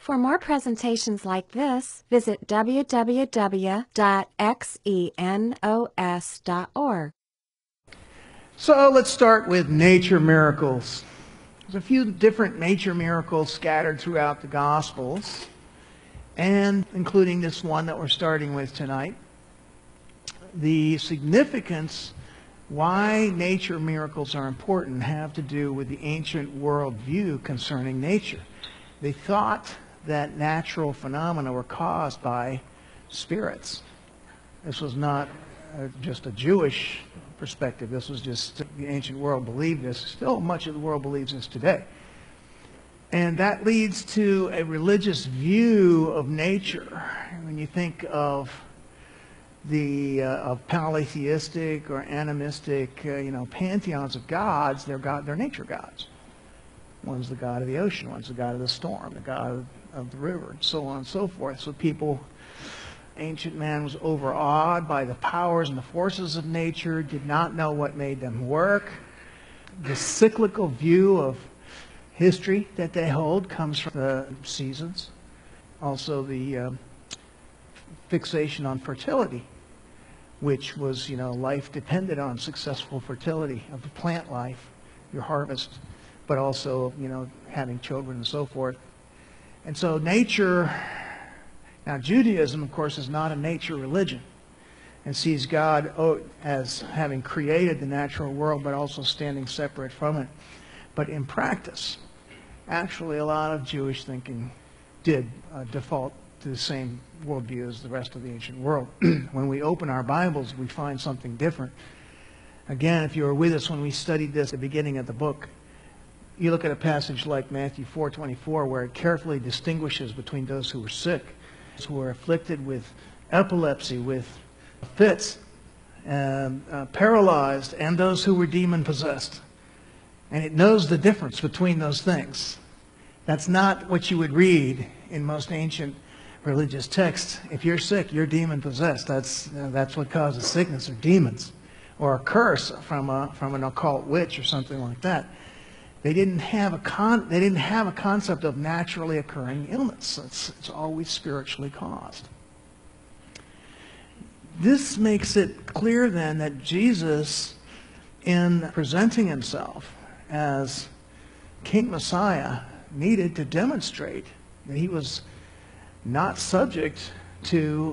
For more presentations like this, visit www.xenos.org. So let's start with nature miracles. There's a few different nature miracles scattered throughout the Gospels, and including this one that we're starting with tonight. The significance why nature miracles are important have to do with the ancient worldview concerning nature. They thought that natural phenomena were caused by spirits. This was not just a Jewish perspective. This was just the ancient world believed this. Still, much of the world believes this today. And that leads to a religious view of nature. When you think of of polytheistic or animistic, pantheons of gods, they're nature gods. One's the god of the ocean, one's the god of the storm, the god of the river, and so on and so forth. So ancient man was overawed by the powers and the forces of nature, did not know what made them work. The cyclical view of history that they hold comes from the seasons. Also the fixation on fertility, which was, life depended on successful fertility of the plant life, your harvest, but also, having children and so forth. And so nature, now Judaism, of course, is not a nature religion and sees God as having created the natural world, but also standing separate from it. But in practice, actually a lot of Jewish thinking did default to the same worldview as the rest of the ancient world. When we open our Bibles, we find something different. Again, if you were with us when we studied this at the beginning of the book, you look at a passage like Matthew 4:24, where it carefully distinguishes between those who were sick, who were afflicted with epilepsy, with fits, paralyzed, and those who were demon-possessed. And it knows the difference between those things. That's not what you would read in most ancient religious texts. If you're sick, you're demon-possessed. That's what causes sickness, or demons, or a curse from an occult witch or something like that. They didn't have a concept of naturally occurring illness. It's always spiritually caused. This makes it clear then that Jesus, in presenting himself as King Messiah, needed to demonstrate that he was not subject to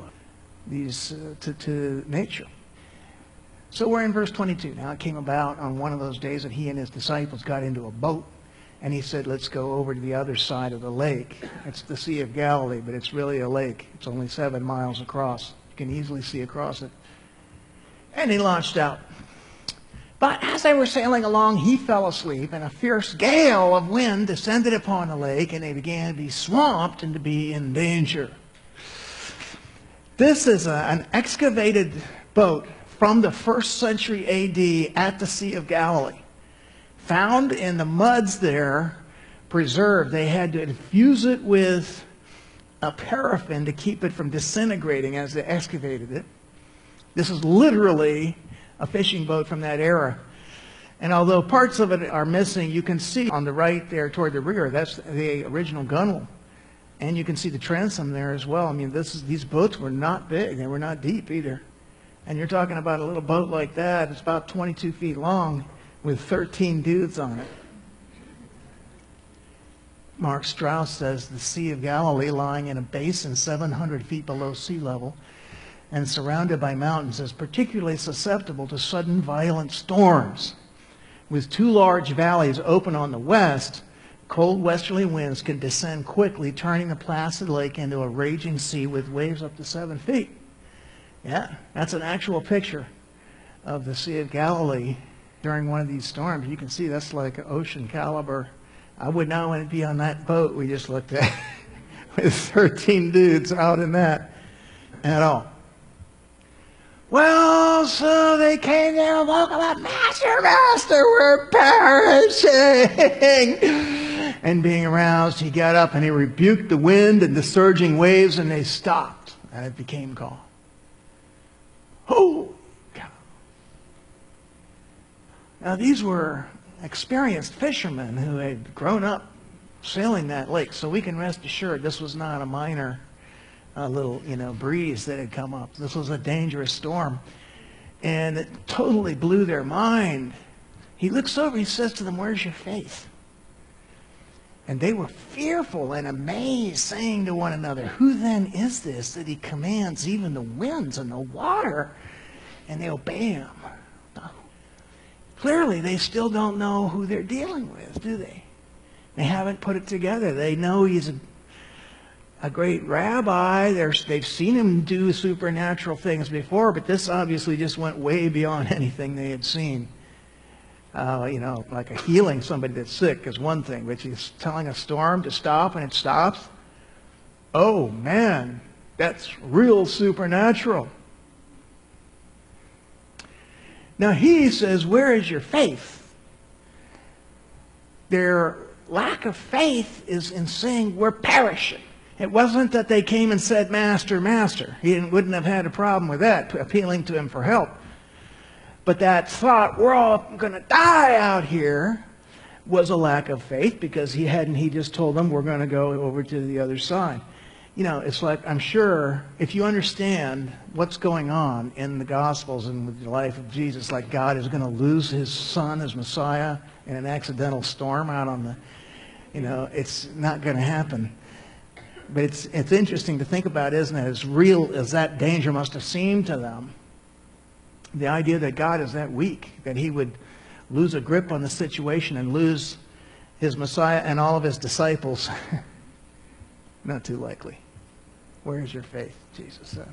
nature. So we're in verse 22. Now it came about on one of those days that he and his disciples got into a boat, and he said, let's go over to the other side of the lake. It's the Sea of Galilee, but it's really a lake. It's only 7 miles across. You can easily see across it. And he launched out. But as they were sailing along, he fell asleep, and a fierce gale of wind descended upon the lake, and they began to be swamped and to be in danger. This is an excavated boat from the 1st century A.D. at the Sea of Galilee. Found in the muds there, preserved. They had to infuse it with a paraffin to keep it from disintegrating as they excavated it. This is literally a fishing boat from that era. And although parts of it are missing, you can see on the right there toward the rear, that's the original gunwale. And you can see the transom there as well. I mean, these boats were not big. They were not deep either. And you're talking about a little boat like that. It's about 22 feet long with 13 dudes on it. Mark Strauss says the Sea of Galilee, lying in a basin 700 feet below sea level and surrounded by mountains, is particularly susceptible to sudden violent storms. With 2 large valleys open on the west, cold westerly winds can descend quickly, turning the placid lake into a raging sea with waves up to 7 feet. Yeah, that's an actual picture of the Sea of Galilee during one of these storms. You can see that's like ocean caliber. I would not want to be on that boat we just looked at with 13 dudes out in that at all. Well, so they came there and woke him up. Master, Master, we're perishing. And being aroused, he got up and he rebuked the wind and the surging waves, and they stopped, and it became calm. Holy cow. Now, these were experienced fishermen who had grown up sailing that lake. So we can rest assured this was not a minor little, breeze that had come up. This was a dangerous storm. And it totally blew their mind. He looks over, he says to them, "Where's your faith?" And they were fearful and amazed, saying to one another, "Who then is this that he commands even the winds and the water, and they obey him?" Clearly, they still don't know who they're dealing with, do they? They haven't put it together. They know he's a great rabbi. They've seen him do supernatural things before, but this obviously just went way beyond anything they had seen. Like a healing somebody that's sick is one thing, but he's telling a storm to stop and it stops. Oh man, that's real supernatural. Now he says, "Where is your faith?" Their lack of faith is in saying, "We're perishing." It wasn't that they came and said, "Master, Master." He wouldn't have had a problem with that, appealing to him for help. But that thought, "We're all going to die out here," was a lack of faith, because he just told them, "We're going to go over to the other side." It's like, I'm sure if you understand what's going on in the Gospels and with the life of Jesus, like God is going to lose his son, his Messiah, in an accidental storm out on the, it's not going to happen. But it's interesting to think about, isn't it? As real as that danger must have seemed to them, the idea that God is that weak, that he would lose a grip on the situation and lose his Messiah and all of his disciples, not too likely. "Where is your faith?" Jesus said.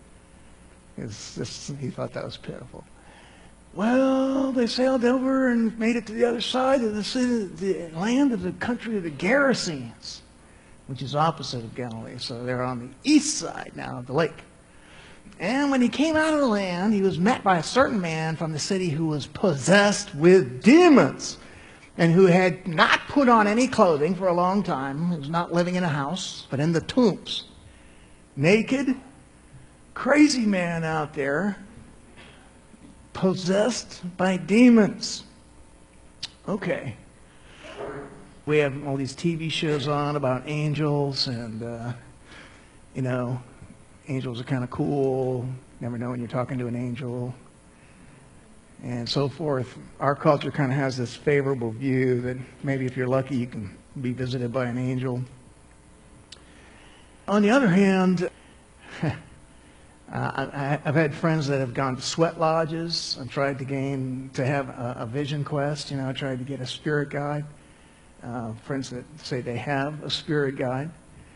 He thought that was pitiful. Well, they sailed over and made it to the other side of the city, the land of the country of the Gerasenes, which is opposite of Galilee. So they're on the east side now of the lake. And when he came out of the land, he was met by a certain man from the city who was possessed with demons, and who had not put on any clothing for a long time. He was not living in a house, but in the tombs. Naked, crazy man out there, possessed by demons. Okay. We have all these TV shows on about angels, and, angels are kind of cool. Never know when you're talking to an angel, and so forth. Our culture kind of has this favorable view that maybe if you're lucky, you can be visited by an angel. On the other hand, I've had friends that have gone to sweat lodges and tried to have a vision quest, tried to get a spirit guide. Friends that say they have a spirit guide.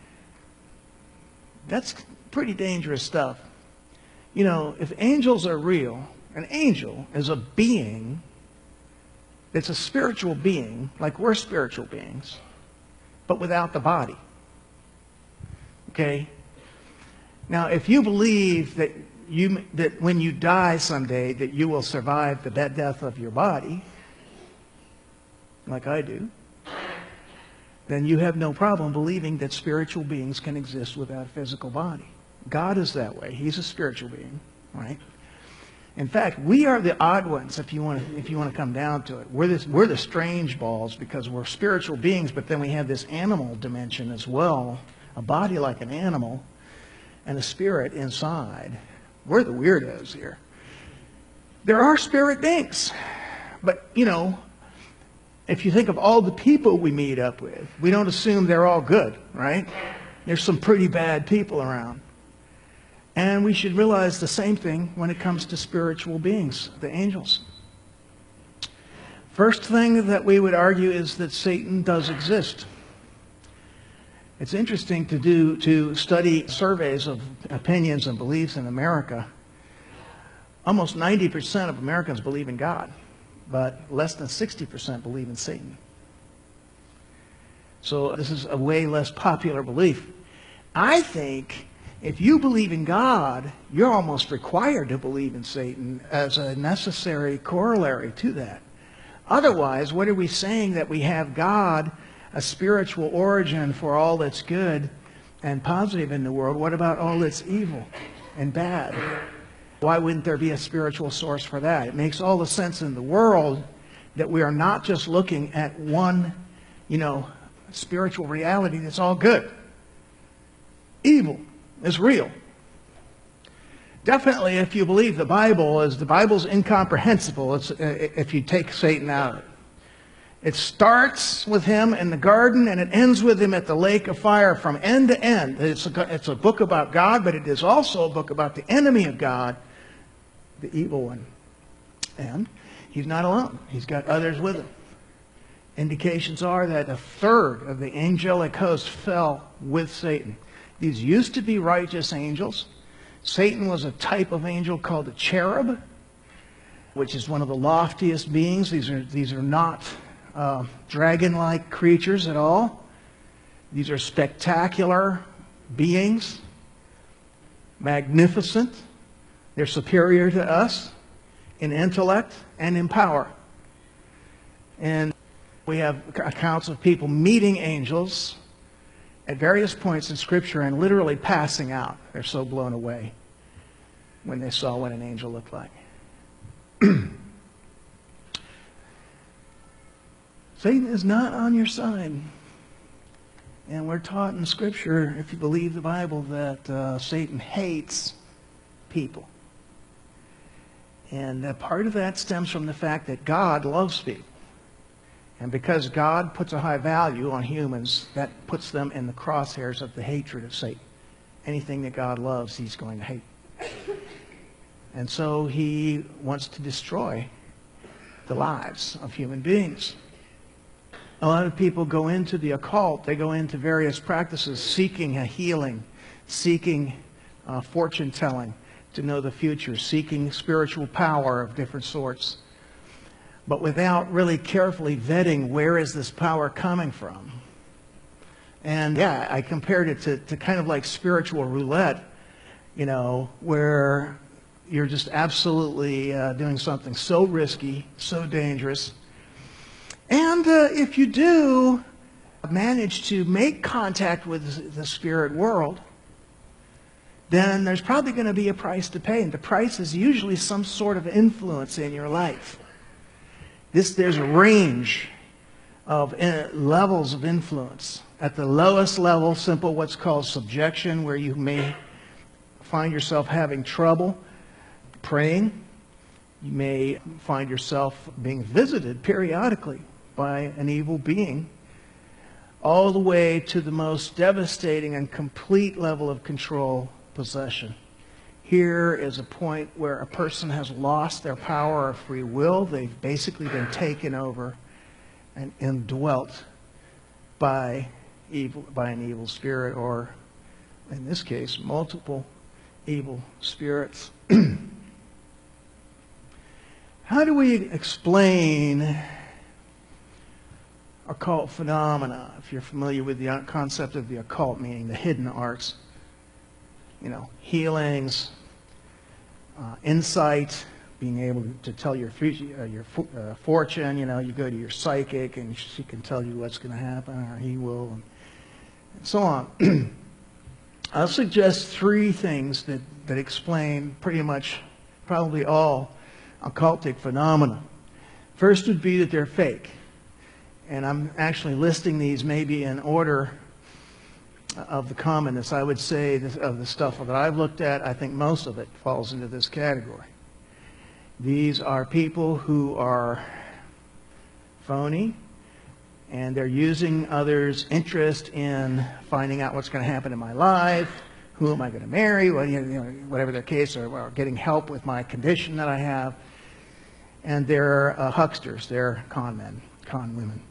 That's pretty dangerous stuff. If angels are real, an angel is a being that's a spiritual being, like we're spiritual beings, but without the body. Okay? Now, if you believe that when you die someday that you will survive the death of your body, like I do, then you have no problem believing that spiritual beings can exist without a physical body. God is that way. He's a spiritual being, right? In fact, we are the odd ones, if you want to come down to it. We're the strange balls, because we're spiritual beings, but then we have this animal dimension as well, a body like an animal, and a spirit inside. We're the weirdos here. There are spirit beings, but if you think of all the people we meet up with, we don't assume they're all good, right? There's some pretty bad people around. And we should realize the same thing when it comes to spiritual beings, the angels. First thing that we would argue is that Satan does exist. It's interesting to study surveys of opinions and beliefs in America. Almost 90% of Americans believe in God, but less than 60% believe in Satan. So this is a way less popular belief. I think if you believe in God, you're almost required to believe in Satan as a necessary corollary to that. Otherwise, what are we saying? That we have God, a spiritual origin for all that's good and positive in the world. What about all that's evil and bad? Why wouldn't there be a spiritual source for that? It makes all the sense in the world that we are not just looking at one, spiritual reality that's all good. Evil is real. Definitely, if you believe the Bible's incomprehensible if you take Satan out of it. It starts with him in the garden and it ends with him at the lake of fire from end to end. It's a book about God, but it is also a book about the enemy of God, the evil one. And he's not alone. He's got others with him. Indications are that a third of the angelic host fell with Satan. These used to be righteous angels. Satan was a type of angel called a cherub, which is one of the loftiest beings. These are not dragon-like creatures at all. These are spectacular beings, magnificent. They're superior to us in intellect and in power. And we have accounts of people meeting angels at various points in Scripture and literally passing out. They're so blown away when they saw what an angel looked like. Satan is not on your side. And we're taught in Scripture, if you believe the Bible, that Satan hates people. And part of that stems from the fact that God loves people. And because God puts a high value on humans, that puts them in the crosshairs of the hatred of Satan. Anything that God loves, he's going to hate. And so he wants to destroy the lives of human beings. A lot of people go into the occult. They go into various practices seeking a healing, seeking fortune telling to know the future, seeking spiritual power of different sorts, but without really carefully vetting where is this power coming from. And yeah, I compared it to kind of like spiritual roulette, where you're just absolutely doing something so risky, so dangerous. And if you do manage to make contact with the spirit world, then there's probably going to be a price to pay. And the price is usually some sort of influence in your life. There's a range of levels of influence. At the lowest level, simple what's called subjection, where you may find yourself having trouble praying. You may find yourself being visited periodically by an evil being, all the way to the most devastating and complete level of control, possession. Here is a point where a person has lost their power of free will. They've basically been taken over and indwelt by an evil spirit, or in this case, multiple evil spirits. How do we explain occult phenomena? If you're familiar with the concept of the occult, meaning the hidden arts, healings, insight, being able to tell your future, your fortune. You go to your psychic and she can tell you what's going to happen, or he will, and so on. I'll suggest three things that explain pretty much probably all occultic phenomena. First would be that they're fake. And I'm actually listing these maybe in order of the commonness. I would say of the stuff that I've looked at, I think most of it falls into this category. These are people who are phony, and they're using others' interest in finding out what's going to happen in my life, who am I going to marry, whatever their case, or getting help with my condition that I have. And they're hucksters, they're con men, con women.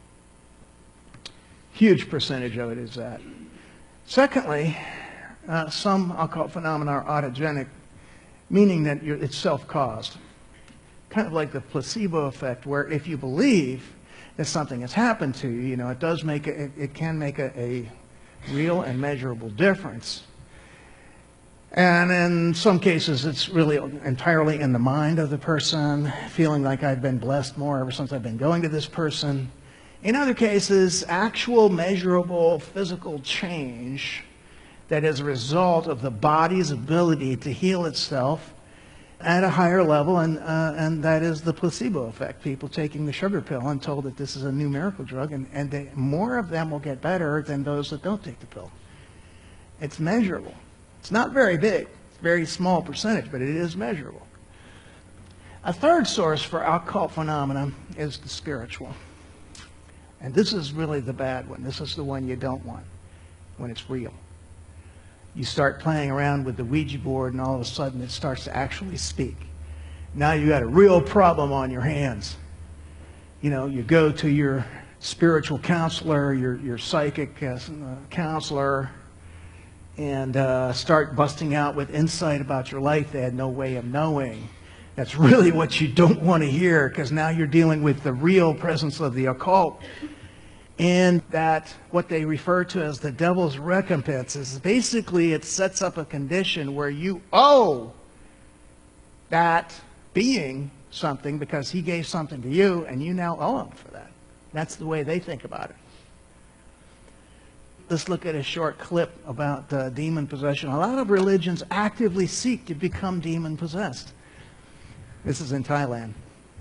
Huge percentage of it is that. Secondly, some occult phenomena are autogenic, meaning that it's self-caused. Kind of like the placebo effect, where if you believe that something has happened to you, it can make a real and measurable difference. And in some cases, it's really entirely in the mind of the person, feeling like I've been blessed more ever since I've been going to this person. In other cases, actual measurable physical change that is a result of the body's ability to heal itself at a higher level, and that is the placebo effect. People taking the sugar pill and told that this is a new miracle drug, and more of them will get better than those that don't take the pill. It's measurable. It's not very big. It's a very small percentage, but it is measurable. A third source for occult phenomena is the spiritual. And this is really the bad one. This is the one you don't want when it's real. You start playing around with the Ouija board, and all of a sudden it starts to actually speak. Now you got a real problem on your hands. You know, you go to your spiritual counselor, your psychic counselor, and start busting out with insight about your life they had no way of knowing. That's really what you don't want to hear, because now you're dealing with the real presence of the occult. And that what they refer to as the devil's recompense is basically it sets up a condition where you owe that being something because he gave something to you, and you now owe him for that. That's the way they think about it. Let's look at a short clip about demon possession. A lot of religions actively seek to become demon possessed. This is in Thailand.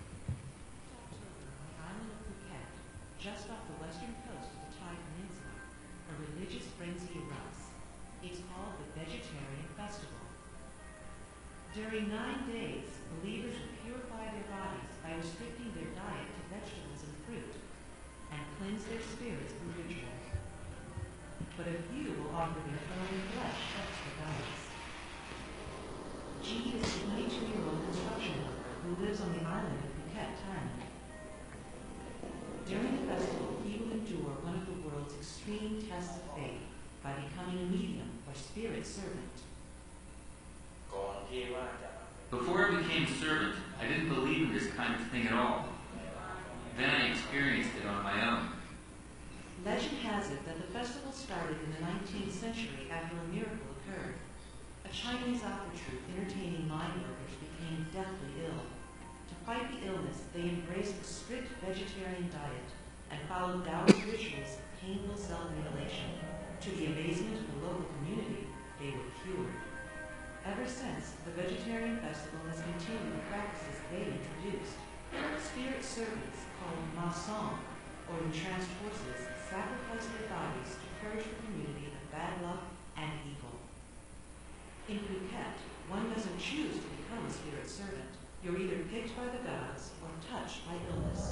During 9 days, believers will purify their bodies by restricting their diet to vegetables and fruit, and cleanse their spirits through ritual. But a few will offer their own flesh extra diets. Ji is a 22-year-old construction worker who lives on the island of Phuket, Thailand. During the festival, he will endure one of the world's extreme tests of faith by becoming a medium or spirit servant. Before I became a servant, I didn't believe in this kind of thing at all. Then I experienced it on my own. Legend has it that the festival started in the 19th century after a miracle occurred. A Chinese opera troupe entertaining mine workers became deathly ill. To fight the illness, they embraced a strict vegetarian diet and followed Taoist rituals of painful self-mutilation. To the amazement of the local community, they were cured. Ever since, the vegetarian festival has continued the practices they introduced. Spirit servants, called ma song, or entranced horses, sacrifice their bodies to purge the community of bad luck and evil. In Phuket, one doesn't choose to become a spirit servant. You're either picked by the gods or touched by illness.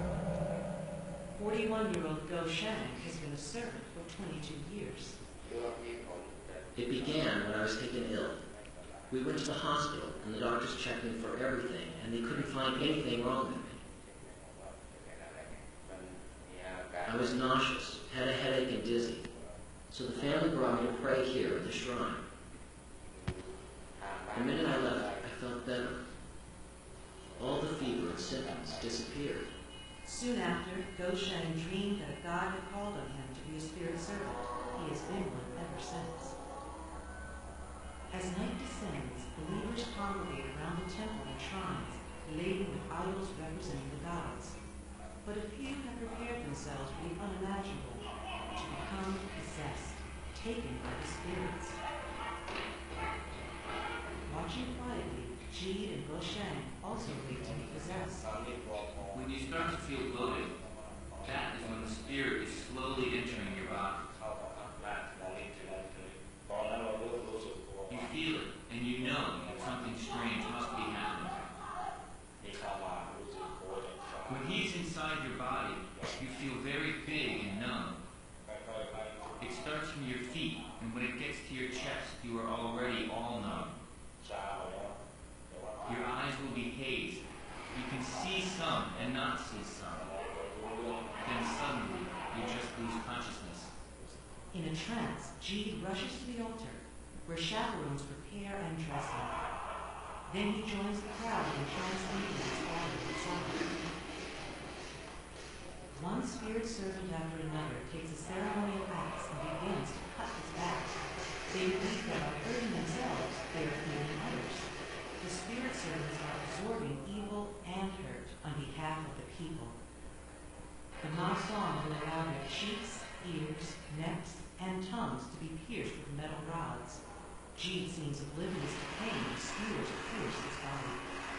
41-year-old Go Shang has been a servant for 22 years. It began when I was taken ill. We went to the hospital, and the doctors checked me for everything, and they couldn't find anything wrong with me. I was nauseous, had a headache, and dizzy. So the family brought me to pray here at the shrine. The minute I left, I felt better. All the fever and symptoms disappeared. Soon after, Go Shang dreamed that a god had called on him to be a spirit servant. He has been one ever since. As night descends, believers congregate around the temple and shrines, laden with idols representing the gods. But a few have prepared themselves for the unimaginable, to become possessed, taken by the spirits. Watching quietly, Ji and Go Shang also wait to be possessed. When you start to feel bloated, that is when the spirit is slowly entering your body. You feel it, and you know that something strange must be happening. When he's inside your body, you feel very big and numb. It starts from your feet, and when it gets to your chest, you are already all numb. Your eyes will be hazed. You can see some and not see some. Then suddenly, you just lose consciousness. In a trance, Ji rushes to the altar, where chaperones prepare and dress him. Then he joins the crowd in entranced meetings following the Sabbath. One spirit servant after another takes a ceremonial axe and begins to cut his back. They believe that by hurting themselves, they are healing others. The spirit servants are absorbing evil and hurt on behalf of the people. The Ma Song will allow their cheeks, ears, necks, and tongues to be pierced with metal rods. Gede seems oblivious to pain as skewers pierce his body.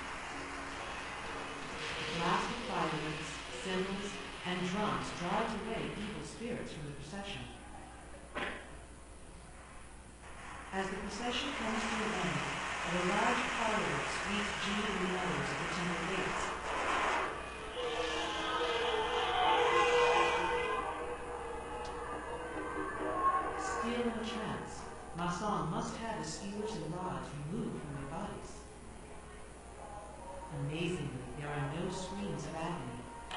The blast of fireworks, cymbals, and drums drives away evil spirits from the procession. As the procession comes to an end, a large firework sweeps Gede and the others at the temple gates. Still in a trance, Masson must have the skewers and rods removed from their bodies. Amazingly, there are no screams of agony.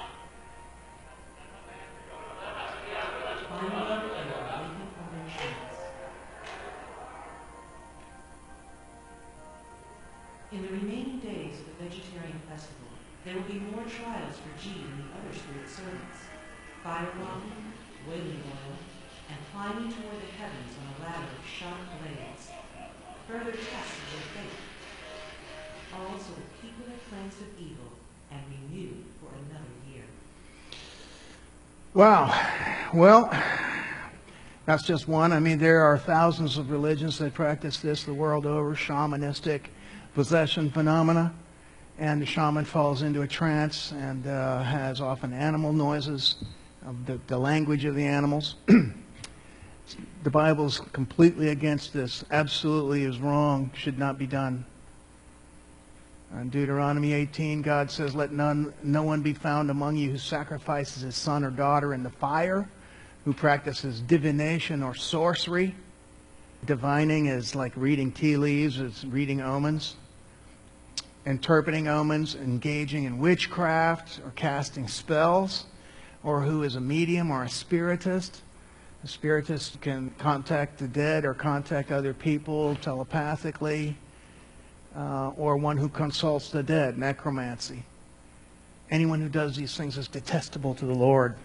Finally, they are awakened from their trance. In the remaining days of the vegetarian festival, there will be more trials for Gede and the other spirit servants. Firebombing, boiling oil, and climbing toward the heavens on a ladder of sharp blades. Further tests of their faith. All so that people are cleansed of evil and renewed for another year. Wow. Well, that's just one. I mean, there are thousands of religions that practice this the world over, shamanistic possession phenomena. And the shaman falls into a trance and has often animal noises, the language of the animals. The Bible's completely against this. Absolutely is wrong. Should not be done. In Deuteronomy 18, God says, "Let no one be found among you who sacrifices his son or daughter in the fire, who practices divination or sorcery." Divining is like reading tea leaves. It's reading omens. Interpreting omens, engaging in witchcraft or casting spells, or who is a medium or a spiritist. A spiritist can contact the dead or contact other people telepathically, or one who consults the dead, necromancy. Anyone who does these things is detestable to the Lord.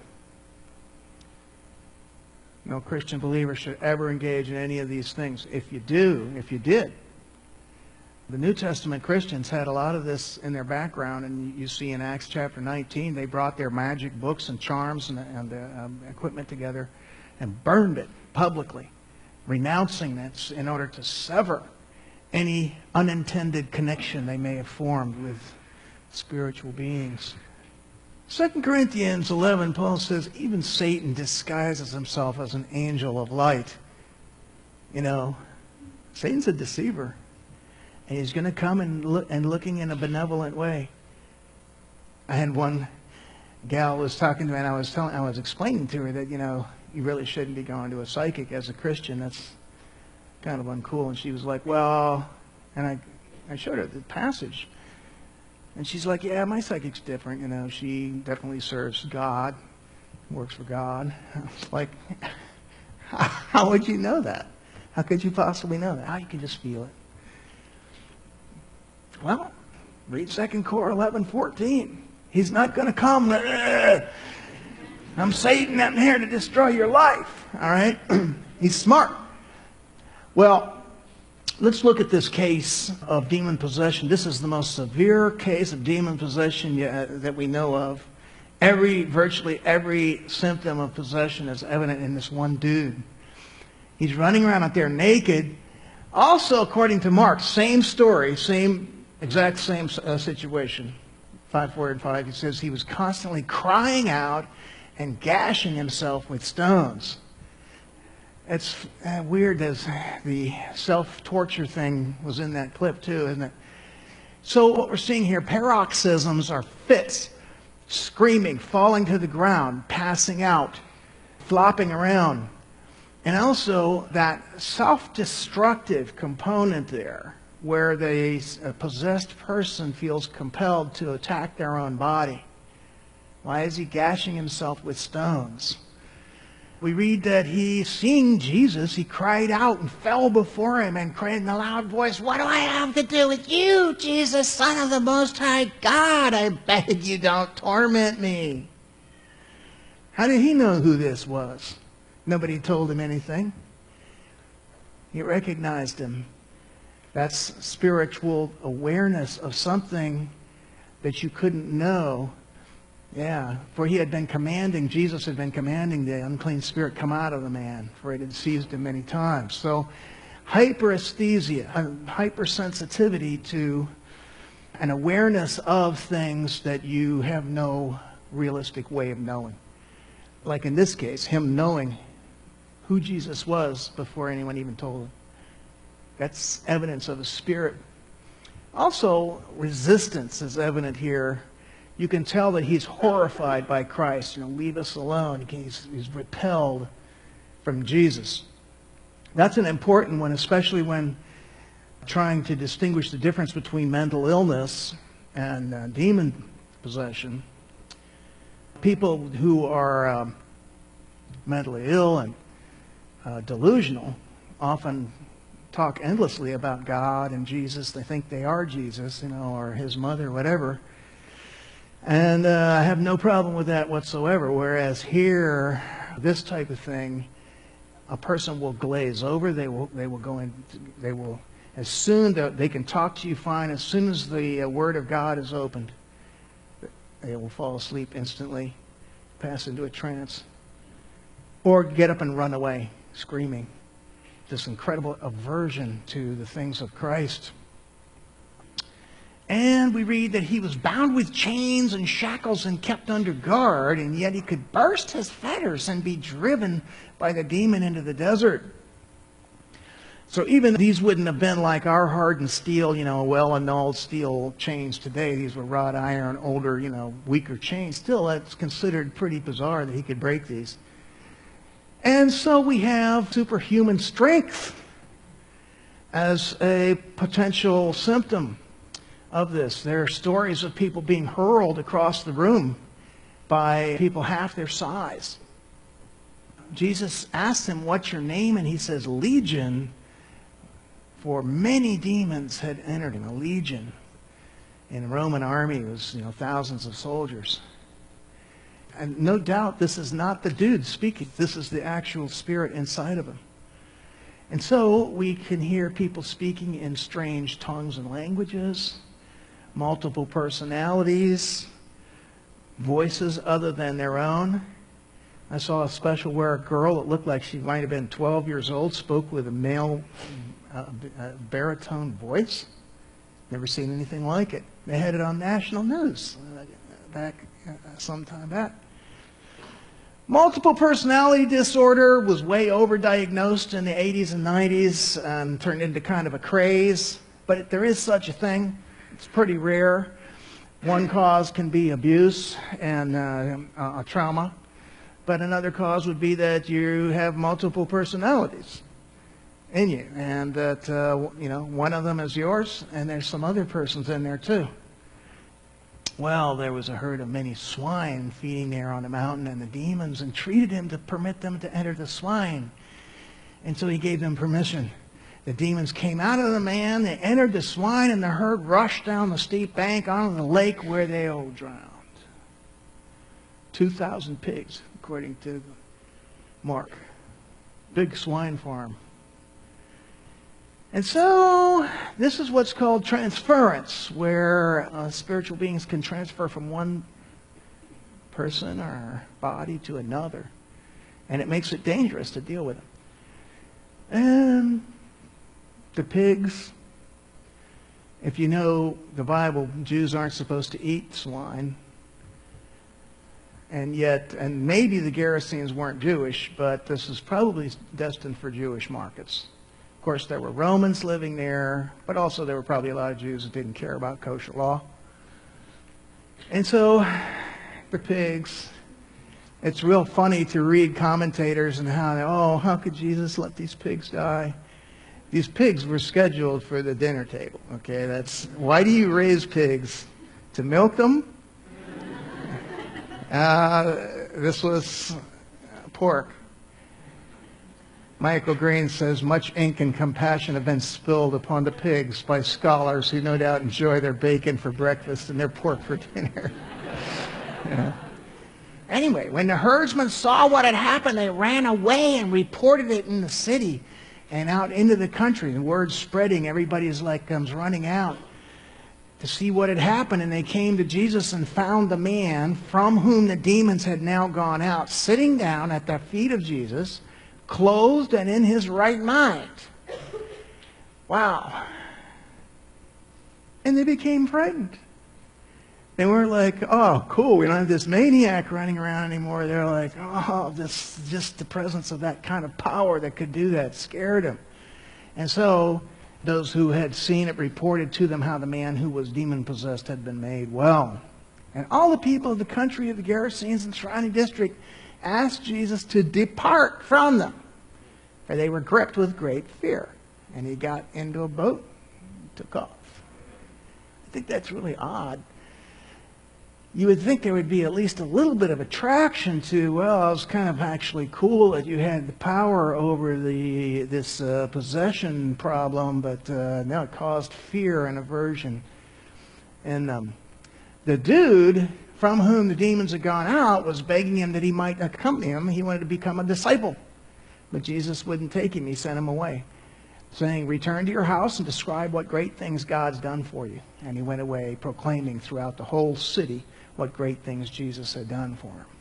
No Christian believer should ever engage in any of these things. If you did, the New Testament Christians had a lot of this in their background, and you see in Acts chapter 19, they brought their magic books and charms and equipment together and burned it publicly, renouncing it in order to sever any unintended connection they may have formed with spiritual beings. 2 Corinthians 11, Paul says, even Satan disguises himself as an angel of light. You know, Satan's a deceiver. And he's going to come and looking in a benevolent way. I had one gal was talking to me, and I was explaining to her that, you know, you really shouldn't be going to a psychic as a Christian. That's kind of uncool. And she was like, well, and I showed her the passage. And she's like, yeah, my psychic's different. You know, she definitely serves God, works for God. I was like, how would you know that? How could you possibly know that? How you can just feel it. Well, read 2 Cor 11:14. He's not going to come. I'm Satan. I'm here to destroy your life. All right? He's smart. Well, let's look at this case of demon possession. This is the most severe case of demon possession that we know of. Virtually every symptom of possession is evident in this one dude. He's running around out there naked. Also, according to Mark, same story, exact same situation. 5:4 and 5, he says he was constantly crying out and gashing himself with stones. It's weird as the self-torture thing was in that clip too, isn't it? So what we're seeing here, paroxysms are fits, screaming, falling to the ground, passing out, flopping around. And also that self-destructive component there, where a possessed person feels compelled to attack their own body. Why is he gashing himself with stones? We read that he, seeing Jesus, he cried out and fell before him and cried in a loud voice, "What do I have to do with you, Jesus, Son of the Most High God? I beg you, don't torment me." How did he know who this was? Nobody told him anything. He recognized him. That's spiritual awareness of something that you couldn't know. Yeah, for Jesus had been commanding the unclean spirit come out of the man, for it had seized him many times. So hyperesthesia, a hypersensitivity to an awareness of things that you have no realistic way of knowing. Like in this case, him knowing who Jesus was before anyone even told him. That's evidence of a spirit. Also, resistance is evident here. You can tell that he's horrified by Christ. Leave us alone. He's repelled from Jesus. That's an important one, especially when trying to distinguish the difference between mental illness and demon possession. People who are mentally ill and delusional often talk endlessly about God and Jesus. They think they are Jesus, or his mother, whatever. And I have no problem with that whatsoever. Whereas here, this type of thing, a person will glaze over. They will go in. They will, as soon as they can talk to you fine, as soon as the Word of God is opened, they will fall asleep instantly, pass into a trance, or get up and run away, screaming. This incredible aversion to the things of Christ. And we read that he was bound with chains and shackles and kept under guard, and yet he could burst his fetters and be driven by the demon into the desert. So even these wouldn't have been like our hardened steel, well-annulled steel chains today. These were wrought iron, older, weaker chains. Still, that's considered pretty bizarre that he could break these. And so we have superhuman strength as a potential symptom of this. There are stories of people being hurled across the room by people half their size. Jesus asks him, "What's your name?" And he says, "Legion," for many demons had entered him. A legion in the Roman army was, thousands of soldiers. And no doubt this is not the dude speaking. This is the actual spirit inside of him. And so we can hear people speaking in strange tongues and languages, multiple personalities, voices other than their own. I saw a special where a girl that looked like she might have been 12 years old spoke with a male baritone voice. Never seen anything like it. They had it on national news back some time back. Multiple personality disorder was way overdiagnosed in the 80s and 90s and turned into kind of a craze. But there is such a thing. It's pretty rare. One cause can be abuse and trauma. But another cause would be that you have multiple personalities in you. And that, one of them is yours and there's some other persons in there too. Well, there was a herd of many swine feeding there on the mountain, and the demons entreated him to permit them to enter the swine. And so he gave them permission. The demons came out of the man, they entered the swine, and the herd rushed down the steep bank onto the lake where they all drowned. 2,000 pigs, according to Mark. Big swine farm. And so this is what's called transference, where spiritual beings can transfer from one person or body to another. And it makes it dangerous to deal with them. And the pigs, if you know the Bible, Jews aren't supposed to eat swine. And maybe the Gerasenes weren't Jewish, but this is probably destined for Jewish markets. Of course, there were Romans living there, but also there were probably a lot of Jews that didn't care about kosher law. And so, the pigs, it's real funny to read commentators and how could Jesus let these pigs die? These pigs were scheduled for the dinner table, okay? Why do you raise pigs? To milk them? This was pork. Michael Green says, much ink and compassion have been spilled upon the pigs by scholars who no doubt enjoy their bacon for breakfast and their pork for dinner. Yeah. Anyway, when the herdsmen saw what had happened, they ran away and reported it in the city and out into the country. The word's spreading. Everybody's comes running out to see what had happened. And they came to Jesus and found the man from whom the demons had now gone out, sitting down at the feet of Jesus, clothed and in his right mind. Wow. And they became frightened. They weren't like, oh, cool, we don't have this maniac running around anymore. They're like, oh, this just the presence of that kind of power that could do that scared them. And so those who had seen it reported to them how the man who was demon-possessed had been made well. And all the people of the country of the Gerasenes and surrounding district asked Jesus to depart from them, for they were gripped with great fear. And he got into a boat and took off. I think that's really odd. You would think there would be at least a little bit of attraction to, well, it was kind of actually cool that you had the power over this possession problem, but now it caused fear and aversion. And the dude from whom the demons had gone out was begging him that he might accompany him. He wanted to become a disciple. But Jesus wouldn't take him. He sent him away, saying, return to your house and describe what great things God's done for you. And he went away proclaiming throughout the whole city what great things Jesus had done for him.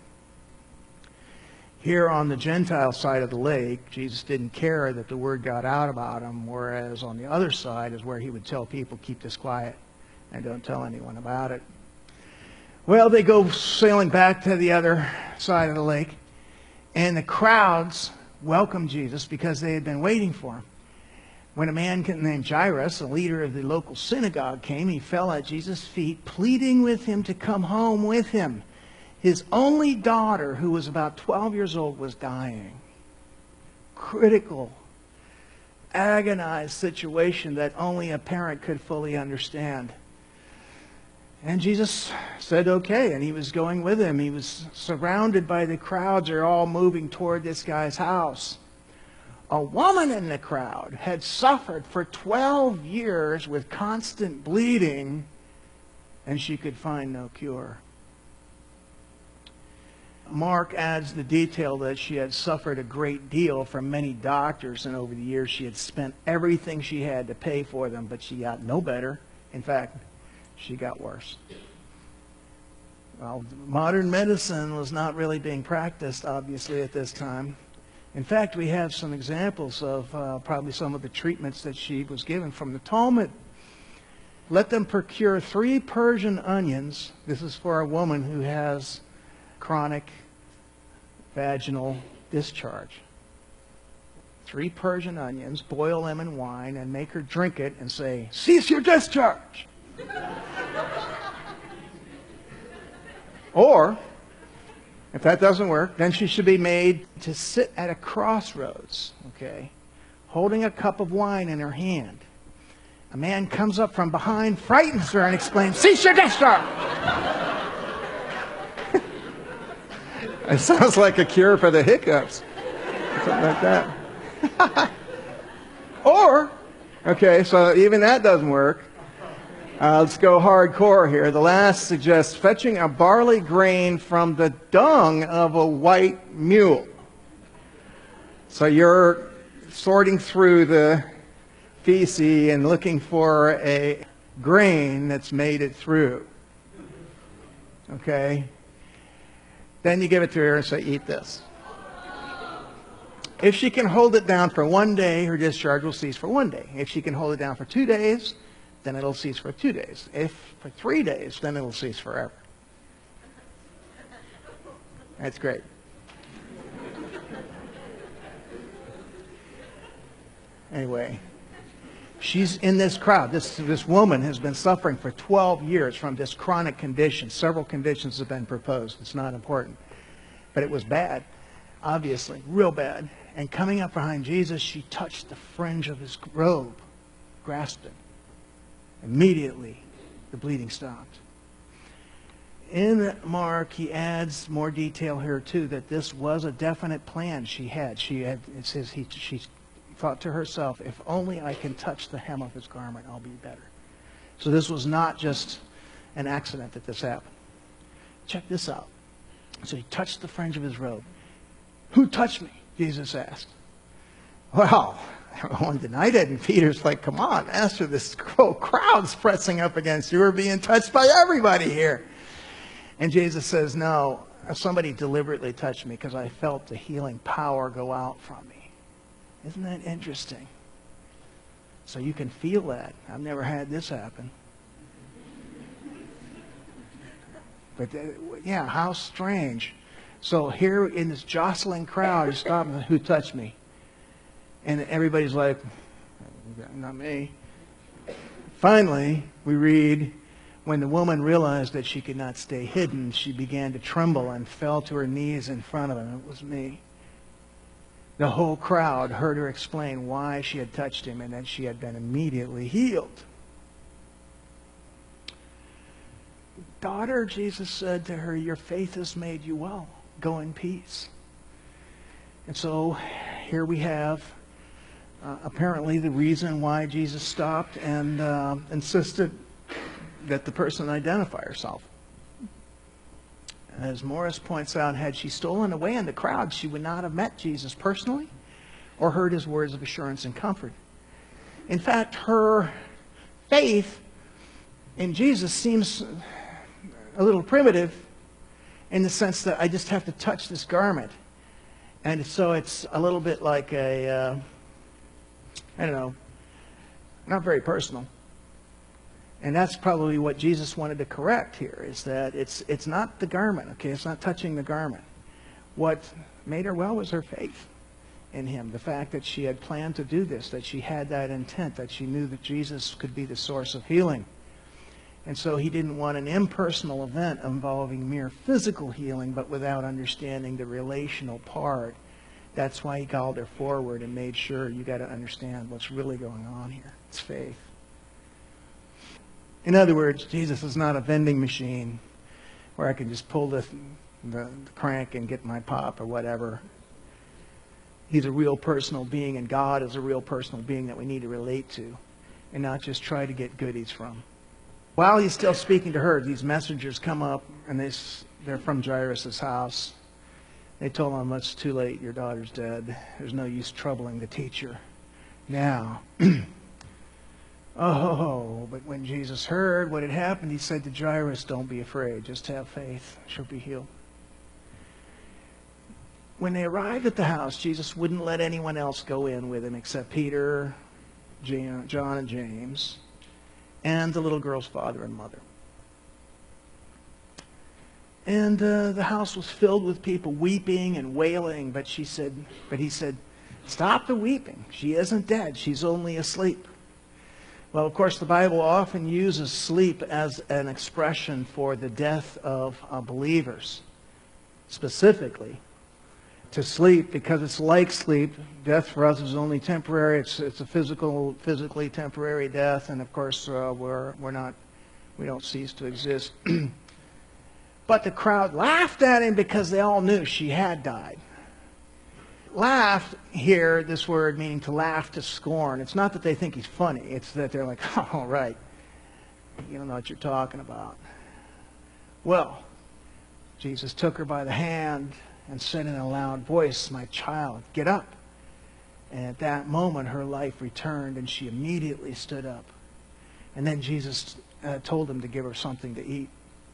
Here on the Gentile side of the lake, Jesus didn't care that the word got out about him, whereas on the other side is where he would tell people, keep this quiet and don't tell anyone about it. Well, they go sailing back to the other side of the lake, and the crowds welcomed Jesus because they had been waiting for him. When a man named Jairus, a leader of the local synagogue, came, he fell at Jesus' feet, pleading with him to come home with him. His only daughter, who was about 12 years old, was dying. Critical, agonized situation that only a parent could fully understand. And Jesus said, okay, and he was going with him. He was surrounded by the crowds. They're all moving toward this guy's house. A woman in the crowd had suffered for 12 years with constant bleeding, and she could find no cure. Mark adds the detail that she had suffered a great deal from many doctors, and over the years she had spent everything she had to pay for them, but she got no better. In fact, she got worse. Well, modern medicine was not really being practiced, obviously, at this time. In fact, we have some examples of probably some of the treatments that she was given from the Talmud. Let them procure 3 Persian onions. This is for a woman who has chronic vaginal discharge. 3 Persian onions, boil them in wine, and make her drink it and say, cease your discharge. Or, if that doesn't work, then she should be made to sit at a crossroads, okay, holding a cup of wine in her hand. A man comes up from behind, frightens her, and exclaims, cease your discharge! It sounds like a cure for the hiccups. Something like that. Or, okay, so even that doesn't work. Let's go hardcore here. The last suggests fetching a barley grain from the dung of a white mule. So you're sorting through the feces and looking for a grain that's made it through. Okay? Then you give it to her and say, eat this. If she can hold it down for 1 day, her discharge will cease for 1 day. If she can hold it down for 2 days, then it'll cease for 2 days. If for 3 days, then it'll cease forever. That's great. Anyway, she's in this crowd. This woman has been suffering for 12 years from this chronic condition. Several conditions have been proposed. It's not important. But it was bad, obviously, real bad. And coming up behind Jesus, she touched the fringe of his robe, grasped it. Immediately, the bleeding stopped. In Mark, he adds more detail here too, that this was a definite plan she had. It says she thought to herself, if only I can touch the hem of his garment, I'll be better. So this was not just an accident that this happened. Check this out. So he touched the fringe of his robe. Who touched me? Jesus asked. Well, everyone denied it, and Peter's like, come on, Master, this whole crowd's pressing up against you. We're being touched by everybody here. And Jesus says, no, somebody deliberately touched me because I felt the healing power go out from me. Isn't that interesting? So you can feel that. I've never had this happen. But yeah, how strange. So here in this jostling crowd, he stopped and said, "Who touched me?" And everybody's like, "Not me." Finally, we read, when the woman realized that she could not stay hidden, she began to tremble and fell to her knees in front of him. It was me. The whole crowd heard her explain why she had touched him and that she had been immediately healed. "Daughter," Jesus said to her, "your faith has made you well. Go in peace." And so here we have apparently the reason why Jesus stopped and insisted that the person identify herself. As Morris points out, had she stolen away in the crowd, she would not have met Jesus personally or heard his words of assurance and comfort. In fact, her faith in Jesus seems a little primitive in the sense that I just have to touch this garment. And so it's a little bit like I don't know, not very personal. And that's probably what Jesus wanted to correct here, is that it's not the garment, okay? It's not touching the garment. What made her well was her faith in him. The fact that she had planned to do this, that she had that intent, that she knew that Jesus could be the source of healing. And so he didn't want an impersonal event involving mere physical healing, but without understanding the relational part. That's why he called her forward and made sure you got to understand what's really going on here. It's faith. In other words, Jesus is not a vending machine where I can just pull the crank and get my pop or whatever. He's a real personal being, and God is a real personal being that we need to relate to and not just try to get goodies from. While he's still speaking to her, these messengers come up, and they're from Jairus' house. They told him, "It's too late. Your daughter's dead. There's no use troubling the teacher." Now, but when Jesus heard what had happened, he said to Jairus, "Don't be afraid. Just have faith. She'll be healed." When they arrived at the house, Jesus wouldn't let anyone else go in with him except Peter, John, and James, and the little girl's father and mother. And the house was filled with people weeping and wailing, but he said, "Stop the weeping. She isn't dead. She's only asleep." Well, of course, the Bible often uses sleep as an expression for the death of believers. Specifically, to sleep, because it's like sleep. Death for us is only temporary. It's a physically temporary death, and of course, we don't cease to exist. But the crowd laughed at him because they all knew she had died. Laughed here, this word meaning to laugh to scorn. It's not that they think he's funny. It's that they're like, "Oh, right. You don't know what you're talking about." Well, Jesus took her by the hand and said in a loud voice, "My child, get up." And at that moment, her life returned, and she immediately stood up. And then Jesus told him to give her something to eat.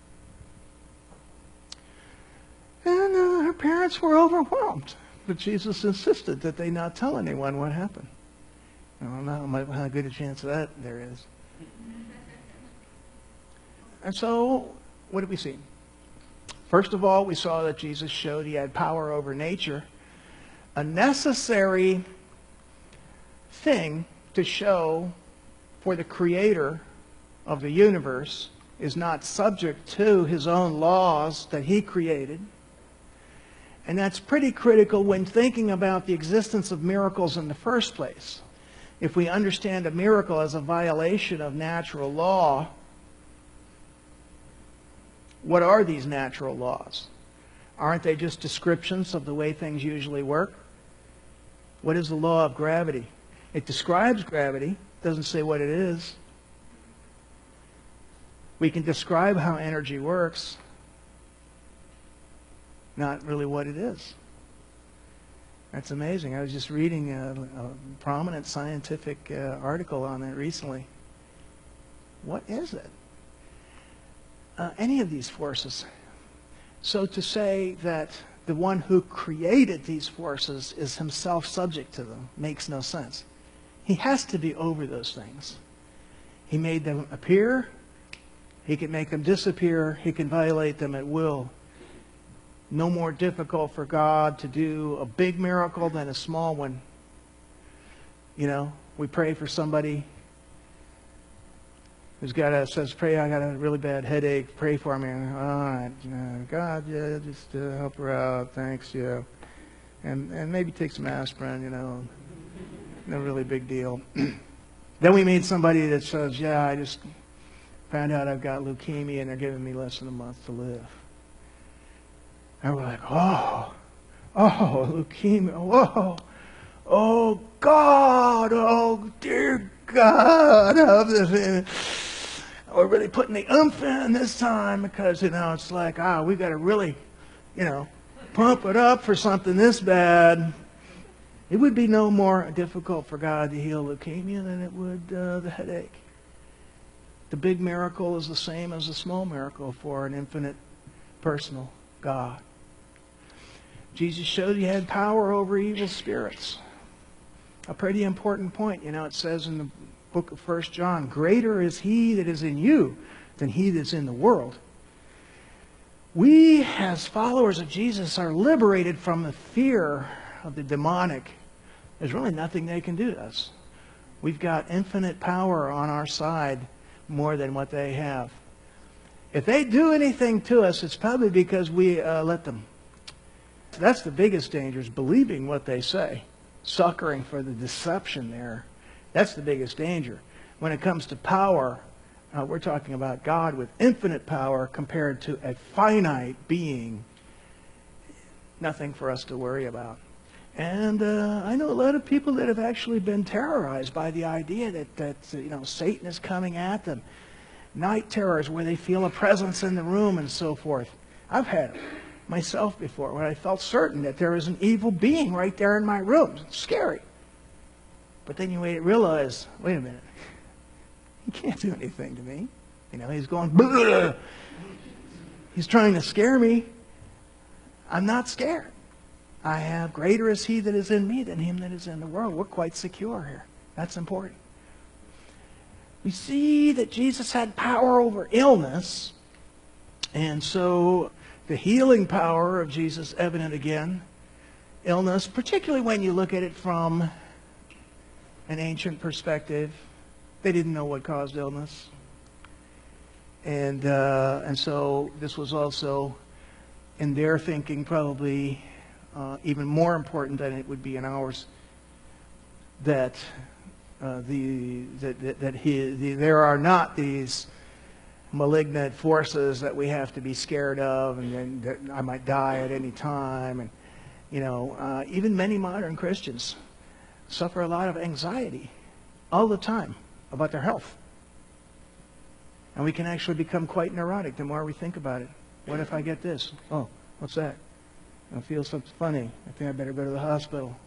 And her parents were overwhelmed. But Jesus insisted that they not tell anyone what happened. I don't know how good a chance of that there is. And so, what did we see? First of all, we saw that Jesus showed he had power over nature. A necessary thing to show for the creator of the universe is not subject to his own laws that he created. And that's pretty critical when thinking about the existence of miracles in the first place. If we understand a miracle as a violation of natural law, what are these natural laws? Aren't they just descriptions of the way things usually work? What is the law of gravity? It describes gravity, doesn't say what it is. We can describe how energy works, not really what it is. That's amazing. I was just reading a prominent scientific article on that recently. What is it? Any of these forces. So to say that the one who created these forces is himself subject to them makes no sense. He has to be over those things. He made them appear. He can make them disappear. He can violate them at will. No more difficult for God to do a big miracle than a small one. You know, we pray for somebody who's says, pray, I got a really bad headache. Pray for me. All right, God, yeah, just help her out. Thanks, yeah. And maybe take some aspirin, No really big deal. Then we meet somebody that says, yeah, I just found out I've got leukemia and they're giving me less than a month to live. And we're like, oh, leukemia, whoa, oh, God, oh, dear God. We're really putting the oomph in this time because, it's like, we got to really, pump it up for something this bad. It would be no more difficult for God to heal leukemia than it would the headache. The big miracle is the same as the small miracle for an infinite, personal God. Jesus showed He had power over evil spirits. A pretty important point. It says in the book of 1 John, greater is He that is in you than he that's in the world. We, as followers of Jesus, are liberated from the fear of the demonic. There's really nothing they can do to us. We've got infinite power on our side more than what they have. If they do anything to us, it's probably because we let them. That's the biggest danger, is believing what they say. Suckering for the deception there. That's the biggest danger. When it comes to power, we're talking about God with infinite power compared to a finite being. Nothing for us to worry about. And I know a lot of people that have actually been terrorized by the idea that Satan is coming at them. Night terrors where they feel a presence in the room and so forth. I've had it myself before when I felt certain that there is an evil being right there in my room. It's scary. But then you realize, wait a minute. He can't do anything to me. He's going, bleh. He's trying to scare me. I'm not scared. I have greater is He that is in me than him that is in the world. We're quite secure here. That's important. We see that Jesus had power over illness. And so the healing power of Jesus evident again. Illness, particularly when you look at it from an ancient perspective. They didn't know what caused illness. And so this was also, in their thinking, probably even more important than it would be in ours, that there are not these malignant forces that we have to be scared of, and that I might die at any time. And even many modern Christians suffer a lot of anxiety all the time about their health. And we can actually become quite neurotic the more we think about it. What if I get this? Oh, what's that? I feel something funny. I think I better go to the hospital.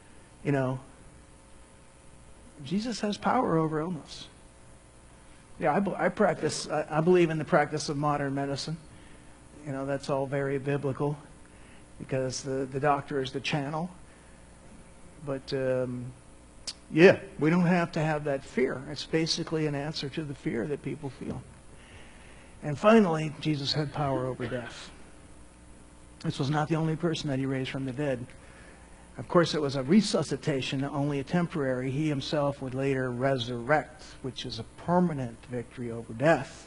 Jesus has power over illness. Yeah, I believe in the practice of modern medicine. That's all very biblical because the doctor is the channel. But, yeah, we don't have to have that fear. It's basically an answer to the fear that people feel. And finally, Jesus had power over death. This was not the only person that He raised from the dead. Of course, it was a resuscitation, only a temporary. He Himself would later resurrect, which is a permanent victory over death.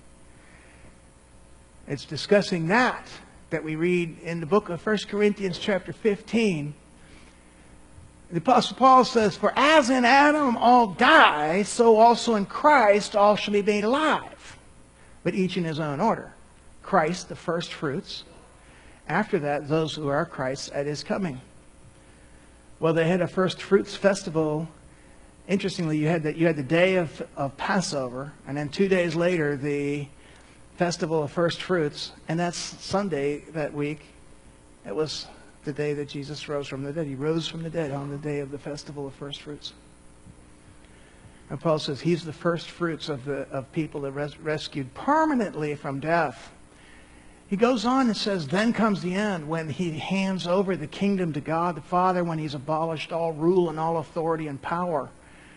It's discussing that we read in the book of 1 Corinthians chapter 15. The Apostle Paul says, for as in Adam all die, so also in Christ all shall be made alive, but each in his own order. Christ, the first fruits. After that, those who are Christ's at His coming. Well, they had a first fruits festival. Interestingly, you had the day of Passover, and then 2 days later, the festival of first fruits, and that's Sunday that week. It was the day that Jesus rose from the dead. He rose from the dead on the day of the festival of first fruits. And Paul says He's the first fruits of people that rescued permanently from death. He goes on and says, then comes the end when He hands over the kingdom to God the Father, when He's abolished all rule and all authority and power.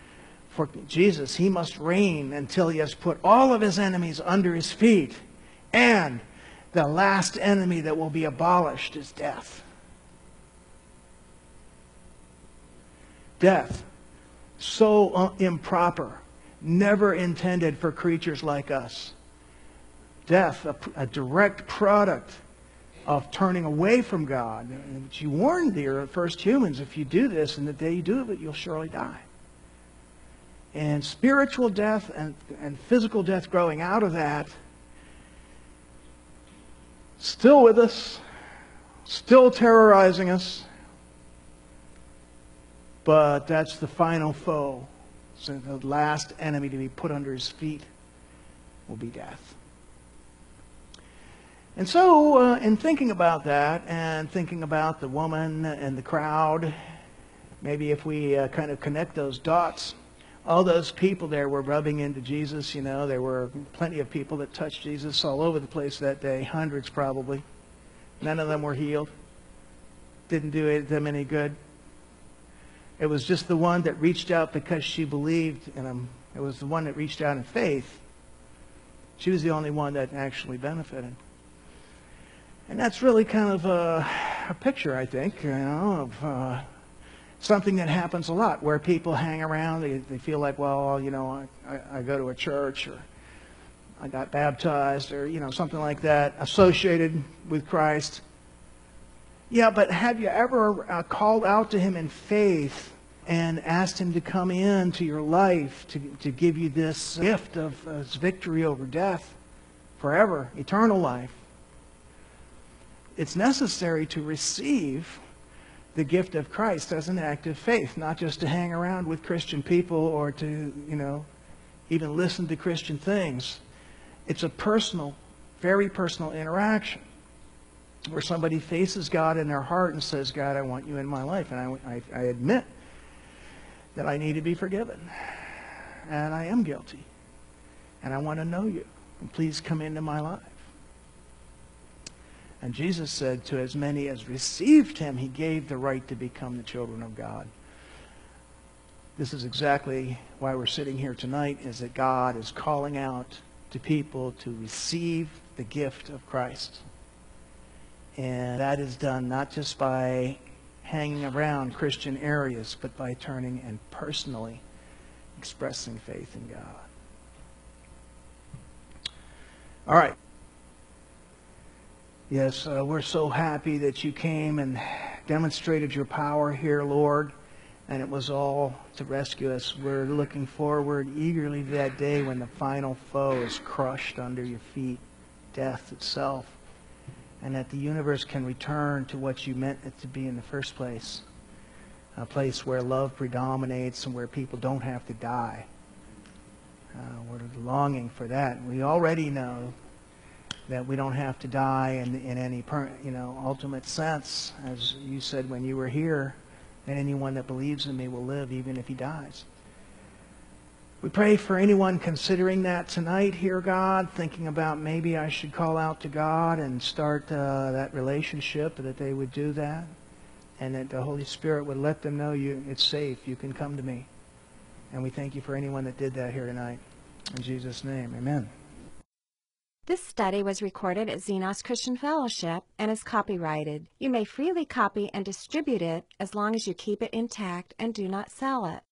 For Jesus, he must reign until he has put all of his enemies under his feet. And the last enemy that will be abolished is death. Death, so improper, never intended for creatures like us. Death, a direct product of turning away from God. And you warned the first humans, if you do this, and the day you do it, you'll surely die. And spiritual death and physical death growing out of that, still with us, still terrorizing us, but that's the final foe. So the last enemy to be put under his feet will be death. And so, in thinking about that, and thinking about the woman and the crowd, maybe if we kind of connect those dots, all those people there were rubbing into Jesus. You know, there were plenty of people that touched Jesus all over the place that day, hundreds probably. None of them were healed. Didn't do them any good. It was just the one that reached out because she believed in him. It was the one that reached out in faith. She was the only one that actually benefited. And that's really kind of a picture, I think, you know, of something that happens a lot, where people hang around. They feel like, well, you know, I go to a church, or I got baptized, or, you know, something like that, associated with Christ. Yeah, but have you ever called out to him in faith and asked him to come into your life to give you this gift of his victory over death forever, eternal life? It's necessary to receive the gift of Christ as an act of faith, not just to hang around with Christian people or to, you know, even listen to Christian things. It's a personal, very personal interaction where somebody faces God in their heart and says, God, I want you in my life. And I admit that I need to be forgiven. And I am guilty. And I want to know you. And please come into my life. And Jesus said, to as many as received him, he gave the right to become the children of God. This is exactly why we're sitting here tonight, is that God is calling out to people to receive the gift of Christ. And that is done not just by hanging around Christian areas, but by turning and personally expressing faith in God. All right. Yes, we're so happy that you came and demonstrated your power here, Lord, and it was all to rescue us. We're looking forward eagerly to that day when the final foe is crushed under your feet, death itself, and that the universe can return to what you meant it to be in the first place, a place where love predominates and where people don't have to die. We're longing for that. We already know that we don't have to die in any ultimate sense. As you said when you were here, that anyone that believes in me will live even if he dies. We pray for anyone considering that tonight here, God, thinking about maybe I should call out to God and start that relationship, that they would do that, and that the Holy Spirit would let them know it's safe, you can come to me. And we thank you for anyone that did that here tonight. In Jesus' name, amen. This study was recorded at Xenos Christian Fellowship and is copyrighted. You may freely copy and distribute it as long as you keep it intact and do not sell it.